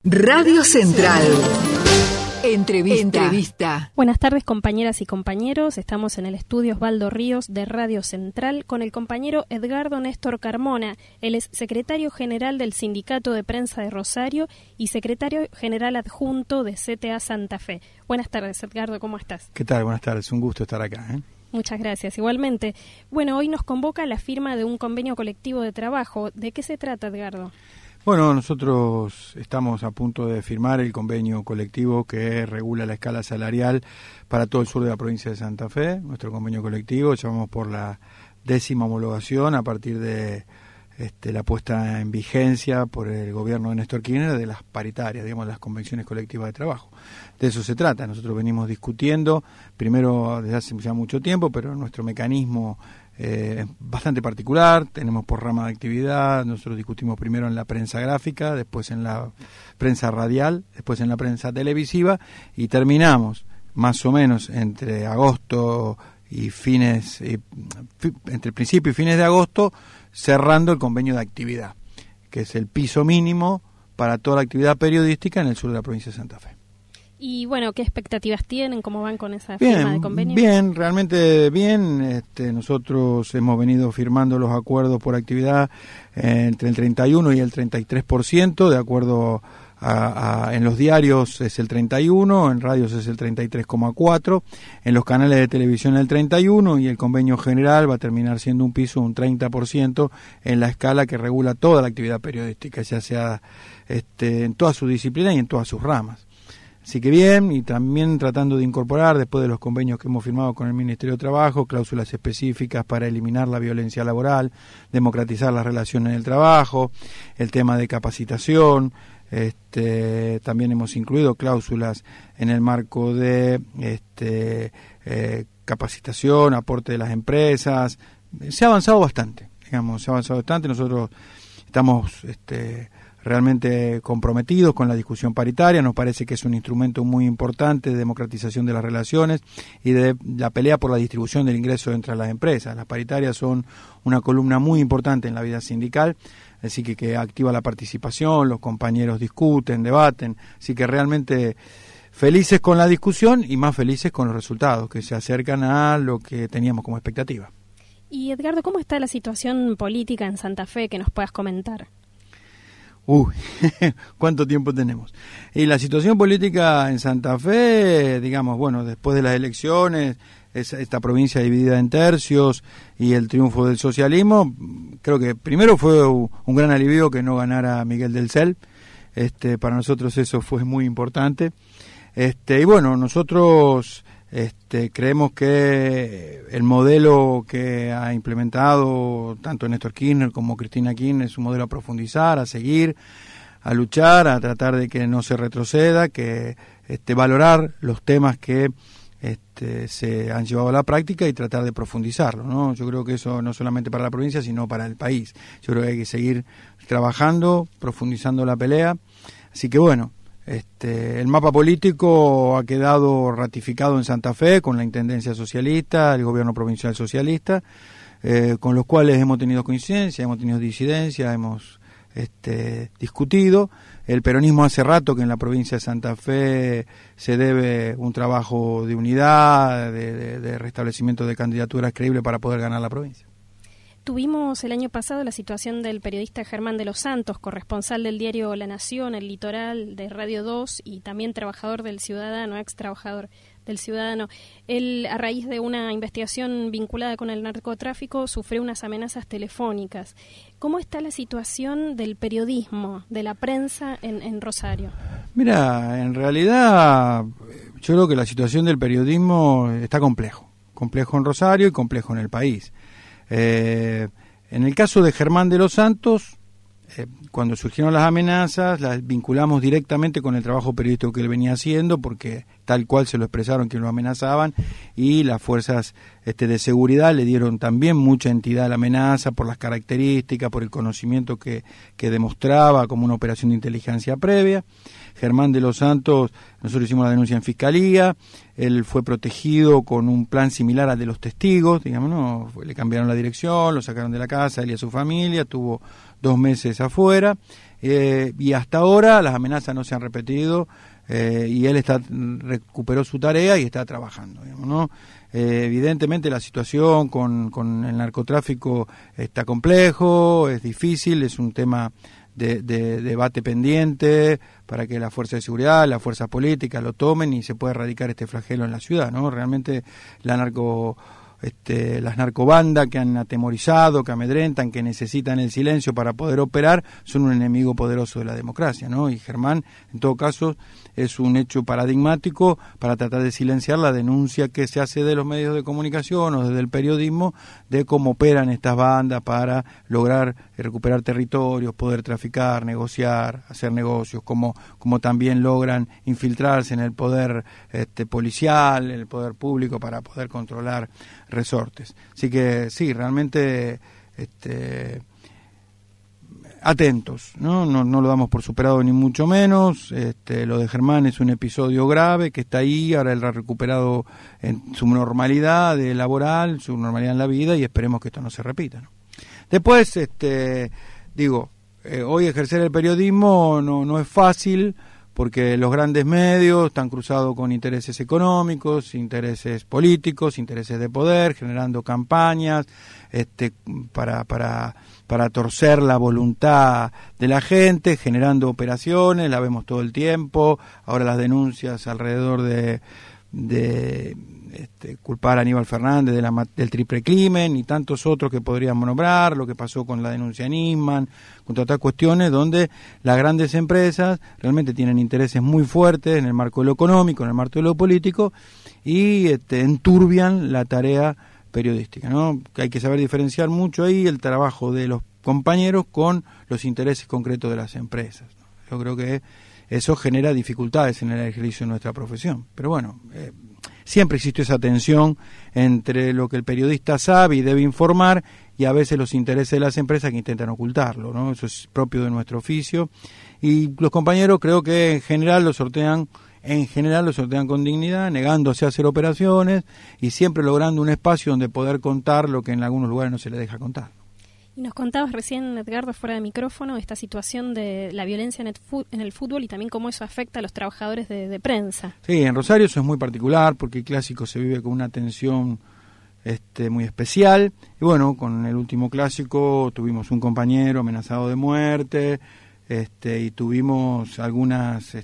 Radio Central. Entrevista. Buenas tardes, compañeras y compañeros. Estamos en el estudio Osvaldo Ríos de Radio Central con el compañero Edgardo Néstor Carmona. Él es secretario general del Sindicato de Prensa de Rosario y secretario general adjunto de CTA Santa Fe. Buenas tardes, Edgardo, ¿cómo estás? ¿Qué tal? Buenas tardes, un gusto estar acá. Muchas gracias, igualmente. Bueno, hoy nos convoca la firma de un convenio colectivo de trabajo. ¿De qué se trata, Edgardo? Bueno, nosotros estamos a punto de firmar el convenio colectivo que regula la escala salarial para todo el sur de la provincia de Santa Fe. Nuestro convenio colectivo, llevamos por la 10ª homologación a partir de la puesta en vigencia por el gobierno de Néstor Kirchner de las paritarias, digamos, las convenciones colectivas de trabajo. De eso se trata. Nosotros venimos discutiendo, primero desde hace ya mucho tiempo, pero nuestro mecanismo es bastante particular. Tenemos por rama de actividad, nosotros discutimos primero en la prensa gráfica, después en la prensa radial, después en la prensa televisiva y terminamos más o menos entre agosto y entre principio y fines de agosto cerrando el convenio de actividad, que es el piso mínimo para toda la actividad periodística en el sur de la provincia de Santa Fe. Y bueno, ¿qué expectativas tienen? ¿Cómo van con esa firma de convenio? Bien, realmente bien. Nosotros hemos venido firmando los acuerdos por actividad entre el 31 y el 33%, de acuerdo en los diarios es el 31, en radios es el 33,4, en los canales de televisión el 31 y el convenio general va a terminar siendo un piso un 30% en la escala que regula toda la actividad periodística, ya sea en toda su disciplina y en todas sus ramas. Así que bien, y también tratando de incorporar, después de los convenios que hemos firmado con el Ministerio de Trabajo, cláusulas específicas para eliminar la violencia laboral, democratizar las relaciones en el trabajo, el tema de capacitación. También hemos incluido cláusulas en el marco de capacitación, aporte de las empresas. Se ha avanzado bastante, Nosotros estamos realmente comprometidos con la discusión paritaria. Nos parece que es un instrumento muy importante de democratización de las relaciones y de la pelea por la distribución del ingreso entre las empresas. Las paritarias son una columna muy importante en la vida sindical, así que activa la participación, los compañeros discuten, debaten, así que realmente felices con la discusión y más felices con los resultados, que se acercan a lo que teníamos como expectativa. Y Edgardo, ¿cómo está la situación política en Santa Fe que nos puedas comentar? ¿Cuánto tiempo tenemos? Y la situación política en Santa Fe, digamos, bueno, después de las elecciones, esta provincia dividida en tercios y el triunfo del socialismo, creo que primero fue un gran alivio que no ganara Miguel del Cel. Para nosotros eso fue muy importante. Y bueno, nosotros creemos que el modelo que ha implementado tanto Néstor Kirchner como Cristina Kirchner es un modelo a profundizar, a seguir, a luchar, a tratar de que no se retroceda, que valorar los temas que se han llevado a la práctica y tratar de profundizarlo, ¿no? Yo creo que eso no solamente para la provincia, sino para el país. Yo creo que hay que seguir trabajando, profundizando la pelea. Así que bueno, el mapa político ha quedado ratificado en Santa Fe con la Intendencia Socialista, el Gobierno Provincial Socialista, con los cuales hemos tenido coincidencia, hemos tenido disidencia, hemos discutido. El peronismo hace rato que en la provincia de Santa Fe se debe un trabajo de unidad, de restablecimiento de candidaturas creíbles para poder ganar la provincia. Tuvimos el año pasado la situación del periodista Germán de los Santos, corresponsal del diario La Nación, El Litoral, de Radio 2 y también trabajador del Ciudadano, ex trabajador del Ciudadano. Él, a raíz de una investigación vinculada con el narcotráfico, sufrió unas amenazas telefónicas. ¿Cómo está la situación del periodismo, de la prensa en Rosario? Mira, en realidad yo creo que la situación del periodismo está complejo en Rosario y complejo en el país. En el caso de Germán de los Santos, cuando surgieron las amenazas, las vinculamos directamente con el trabajo periodístico que él venía haciendo, porque tal cual se lo expresaron que lo amenazaban, y las fuerzas de seguridad le dieron también mucha entidad a la amenaza por las características, por el conocimiento que demostraba como una operación de inteligencia previa. Germán de los Santos, nosotros hicimos la denuncia en Fiscalía, él fue protegido con un plan similar al de los testigos, digamos, ¿no? Le cambiaron la dirección, lo sacaron de la casa, él y a su familia, tuvo 2 meses afuera, y hasta ahora las amenazas no se han repetido, y él recuperó su tarea y está trabajando, digamos, ¿no? Evidentemente la situación con el narcotráfico está complejo, es difícil, es un tema de debate pendiente para que la fuerza de seguridad, las fuerzas políticas lo tomen y se pueda erradicar este flagelo en la ciudad, ¿no? Realmente las narcobandas que han atemorizado, que amedrentan, que necesitan el silencio para poder operar, son un enemigo poderoso de la democracia, ¿no? Y Germán, en todo caso, es un hecho paradigmático para tratar de silenciar la denuncia que se hace de los medios de comunicación o desde el periodismo de cómo operan estas bandas para lograr recuperar territorios, poder traficar, negociar, hacer negocios, como también logran infiltrarse en el poder policial, en el poder público para poder controlar resortes. Así que sí, realmente atentos, ¿no? No lo damos por superado ni mucho menos. Lo de Germán es un episodio grave que está ahí, ahora él ha recuperado en su normalidad laboral, su normalidad en la vida, y esperemos que esto no se repita, ¿no? Después, hoy ejercer el periodismo no es fácil, porque los grandes medios están cruzados con intereses económicos, intereses políticos, intereses de poder, generando campañas para torcer la voluntad de la gente, generando operaciones, la vemos todo el tiempo. Ahora las denuncias alrededor de culpar a Aníbal Fernández del triple crimen y tantos otros que podríamos nombrar, lo que pasó con la denuncia Nisman, con todas estas cuestiones donde las grandes empresas realmente tienen intereses muy fuertes en el marco de lo económico, en el marco de lo político, y enturbian la tarea periodística, ¿no? Hay que saber diferenciar mucho ahí el trabajo de los compañeros con los intereses concretos de las empresas, ¿no? Yo creo que eso genera dificultades en el ejercicio de nuestra profesión, pero bueno, siempre existió esa tensión entre lo que el periodista sabe y debe informar y a veces los intereses de las empresas que intentan ocultarlo, ¿no? Eso es propio de nuestro oficio, y los compañeros creo que en general lo sortean con dignidad, negándose a hacer operaciones y siempre logrando un espacio donde poder contar lo que en algunos lugares no se les deja contar. Y nos contabas recién, Edgardo, fuera de micrófono, esta situación de la violencia en el fútbol y también cómo eso afecta a los trabajadores de prensa. Sí, en Rosario eso es muy particular porque el clásico se vive con una tensión muy especial. Y bueno, con el último clásico tuvimos un compañero amenazado de muerte, y tuvimos algunas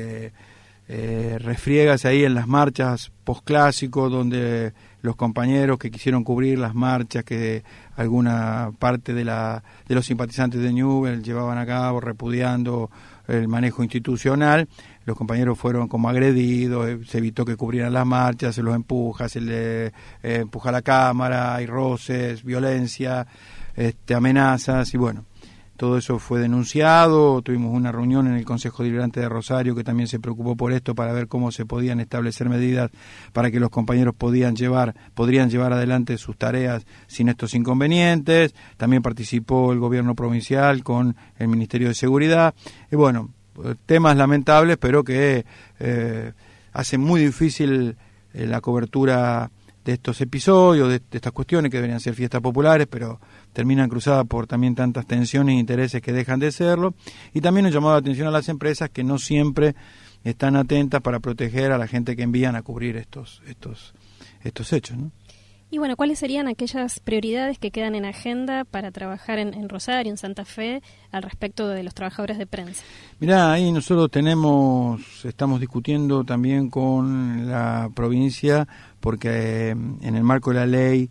refriegas ahí en las marchas postclásicos donde los compañeros que quisieron cubrir las marchas que alguna parte de los simpatizantes de Newell's llevaban a cabo repudiando el manejo institucional, los compañeros fueron como agredidos, se evitó que cubrieran las marchas, se los empuja, se le empuja a la cámara, hay roces, violencia, amenazas, y bueno, todo eso fue denunciado. Tuvimos una reunión en el Consejo Deliberante de Rosario que también se preocupó por esto para ver cómo se podían establecer medidas para que los compañeros podrían llevar adelante sus tareas sin estos inconvenientes. También participó el gobierno provincial con el Ministerio de Seguridad. Y bueno, temas lamentables, pero que hacen muy difícil la cobertura de estos episodios, de estas cuestiones que deberían ser fiestas populares, pero terminan cruzadas por también tantas tensiones e intereses que dejan de serlo. Y también nos llamó la atención a las empresas que no siempre están atentas para proteger a la gente que envían a cubrir estos hechos, ¿no? Y bueno, ¿cuáles serían aquellas prioridades que quedan en agenda para trabajar en Rosario, en Santa Fe, al respecto de los trabajadores de prensa? Mirá, ahí nosotros estamos discutiendo también con la provincia, porque en el marco de la ley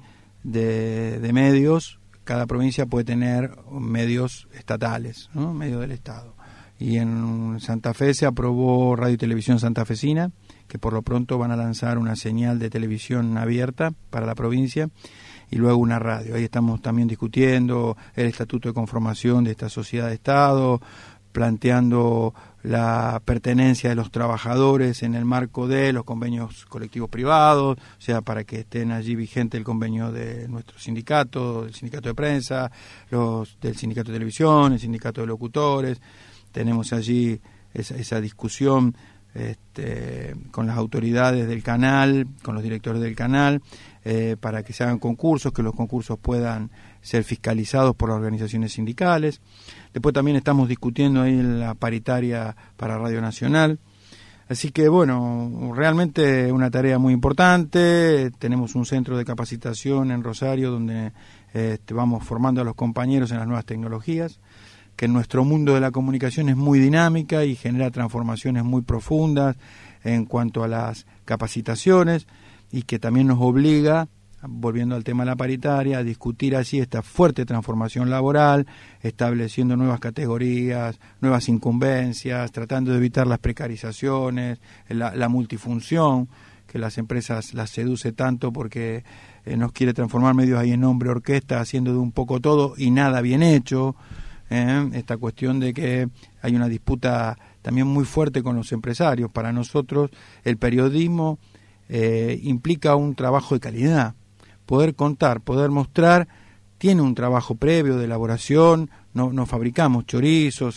de medios, cada provincia puede tener medios estatales, ¿no? Medios del Estado. Y en Santa Fe se aprobó Radio y Televisión Santafesina, que por lo pronto van a lanzar una señal de televisión abierta para la provincia y luego una radio. Ahí estamos también discutiendo el estatuto de conformación de esta sociedad de Estado, planteando la pertenencia de los trabajadores en el marco de los convenios colectivos privados, o sea, para que estén allí vigente el convenio de nuestro sindicato, el sindicato de prensa, los del sindicato de televisión, el sindicato de locutores. Tenemos allí esa discusión con las autoridades del canal, con los directores del canal, para que se hagan concursos, que los concursos puedan ser fiscalizados por las organizaciones sindicales. Después también estamos discutiendo ahí la paritaria para Radio Nacional. Así que bueno, realmente una tarea muy importante. Tenemos un centro de capacitación en Rosario donde vamos formando a los compañeros en las nuevas tecnologías, que en nuestro mundo de la comunicación es muy dinámica y genera transformaciones muy profundas en cuanto a las capacitaciones, y que también nos obliga, volviendo al tema de la paritaria, a discutir así esta fuerte transformación laboral, estableciendo nuevas categorías, nuevas incumbencias, tratando de evitar las precarizaciones, la multifunción, que las empresas las seduce tanto porque nos quiere transformar medios ahí en hombre orquesta, haciendo de un poco todo y nada bien hecho. Esta cuestión de que hay una disputa también muy fuerte con los empresarios. Para nosotros el periodismo implica un trabajo de calidad. Poder contar, poder mostrar, tiene un trabajo previo de elaboración, no fabricamos chorizos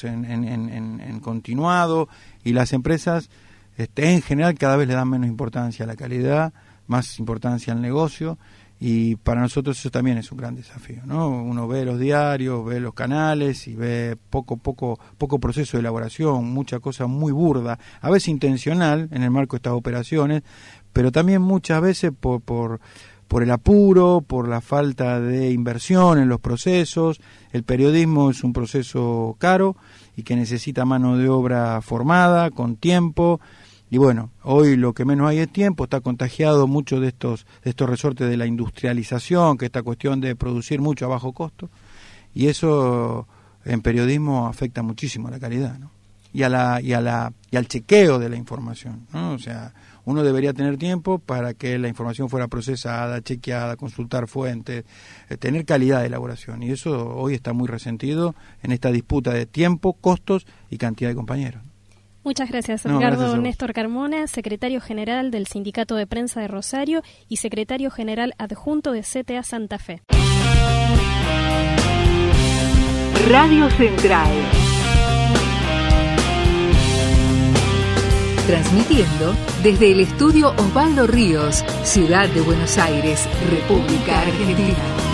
en continuado, y las empresas en general cada vez le dan menos importancia a la calidad, más importancia al negocio, y para nosotros eso también es un gran desafío, ¿no? Uno ve los diarios, ve los canales y ve poco proceso de elaboración, mucha cosa muy burda, a veces intencional en el marco de estas operaciones, pero también muchas veces por el apuro, por la falta de inversión en los procesos. El periodismo es un proceso caro y que necesita mano de obra formada, con tiempo. Y bueno, hoy lo que menos hay es tiempo, está contagiado mucho de estos resortes de la industrialización, que esta cuestión de producir mucho a bajo costo, y eso en periodismo afecta muchísimo a la calidad, ¿no? Y al chequeo de la información, ¿no? O sea, uno debería tener tiempo para que la información fuera procesada, chequeada, consultar fuentes, tener calidad de elaboración, y eso hoy está muy resentido en esta disputa de tiempo, costos y cantidad de compañeros. Muchas gracias, Edgardo Néstor Carmona, secretario general del Sindicato de Prensa de Rosario y secretario general adjunto de CTA Santa Fe. Radio Central. Transmitiendo desde el estudio Osvaldo Ríos, Ciudad de Buenos Aires, República Argentina.